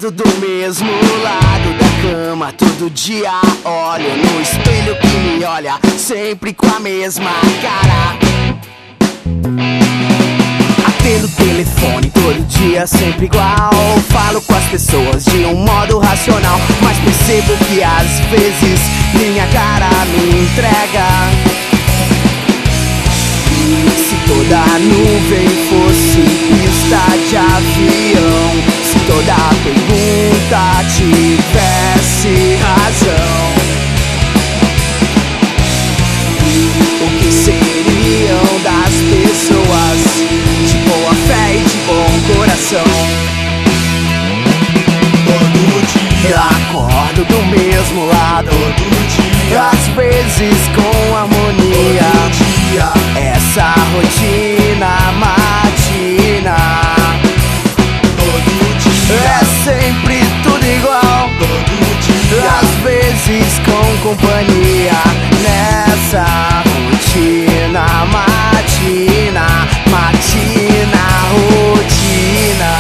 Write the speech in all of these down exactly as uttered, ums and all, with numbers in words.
Acordo do mesmo lado da cama todo dia. Olho no espelho que me olha sempre com a mesma cara. Atendo o telefone todo dia sempre igual. Falo com as pessoas de um modo racional, mas percebo que às vezes minha cara me entrega. Se toda nuvem fosse pista de avião, se toda pergunta tivesse razão, o que seriam das pessoas de boa fé e de bom coração? Todo dia, acordo do mesmo lado, todo dia, às vezes com harmonia. todo dia, Essa rotina matina todo dia, é sempre tudo igual, todo dia, às vezes com companhia. Nessa rotina matina, matina, rotina.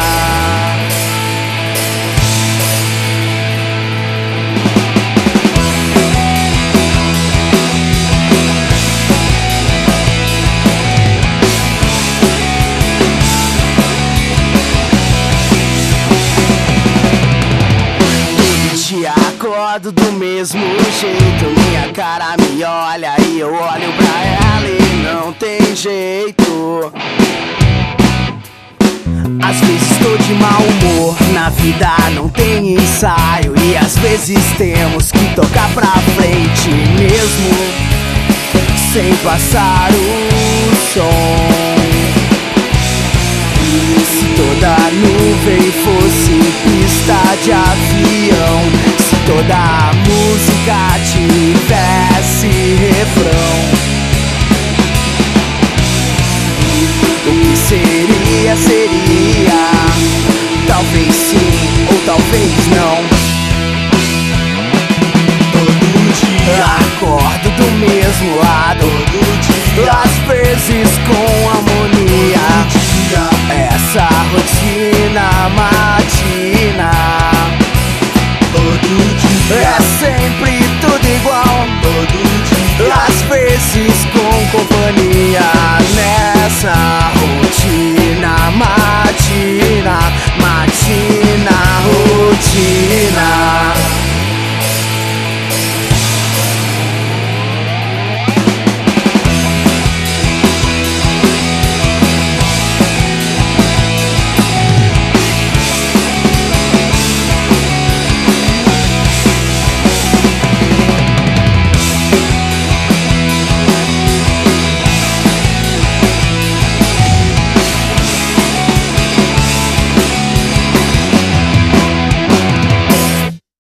Acordo do mesmo jeito, minha cara me olha e eu olho pra ela e não tem jeito. Às vezes tô de mau humor, na vida não tem ensaio, e às vezes temos que tocar pra frente mesmo sem passar o som. Se toda nuvem fosse pista de avião, se toda música tivesse refrão, o que seria, seria talvez sim ou talvez não. todo dia, Acordo do mesmo lado, todo dia, às vezes com harmonia. dia, Essa rotina matina todo dia, é sempre tudo igual, todo dia, às vezes com companhia. Nessa rotina matina, matina, rotina.